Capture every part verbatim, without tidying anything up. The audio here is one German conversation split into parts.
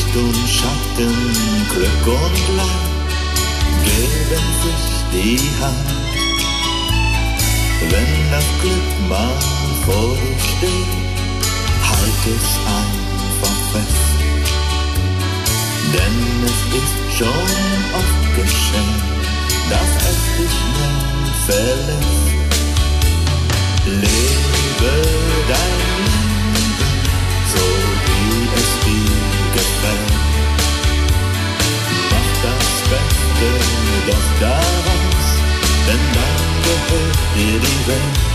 Licht und Schatten, Glück und Leid geben sich die Hand. Wenn das Glück mal vor dir steht, halt es einfach fest. Denn es ist schon oft geschehen, dass es dich schnell verlässt. Lebe dein Leben, so wie es dir gefällt. Mach das Beste doch daraus, denn dann gehört dir die Welt.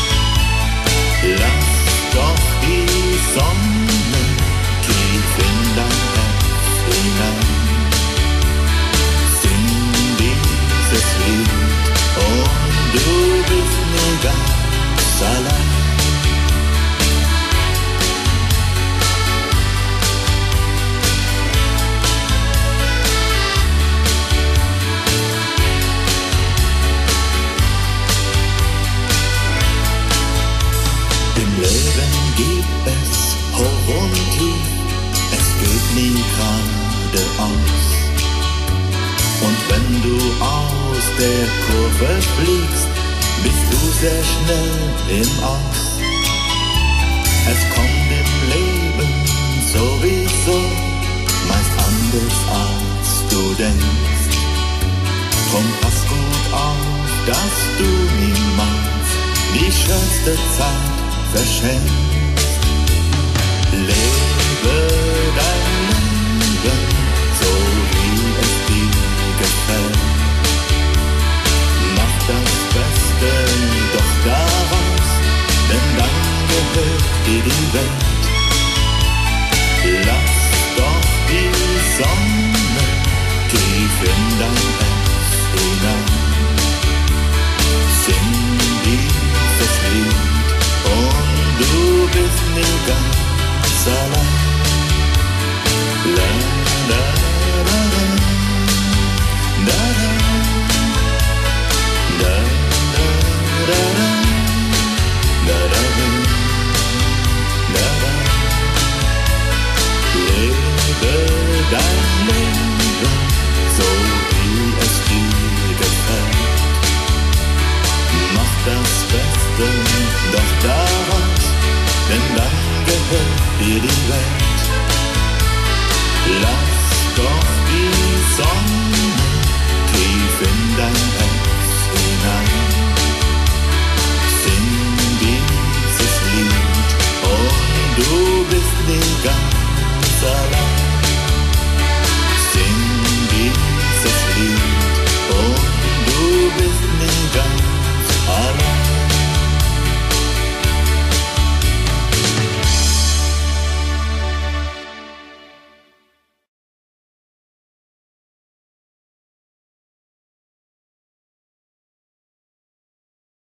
Lass doch die Sonne tief in dein Herz hinein. Sing dieses Lied und du bist nie ganz allein. Im Leben gibt es hoch und tief, es geht nie geradeaus. Und wenn du aus der Kurve fliegst, bist du sehr schnell im Aus. Es kommt im Leben sowieso meist anders als du denkst. Drum pass gut auf, dass du niemals die schönste Zeit verschenkst. Lebe dein Leben, so wie es dir gefällt. Mach das Beste doch daraus, denn dann gehört dir die Welt. Lass doch die Sonne tief in dein Herz hinein. Sing dieses Lied und du bist nie ganz allein. La, la, la, la, la, la, la, la, la, la, la, la. Lebe dein Leben, so wie es dir gefällt. Mach das Beste doch daraus, denn dann gehört dir die Welt. Lass doch die Sonne tief in dein Herz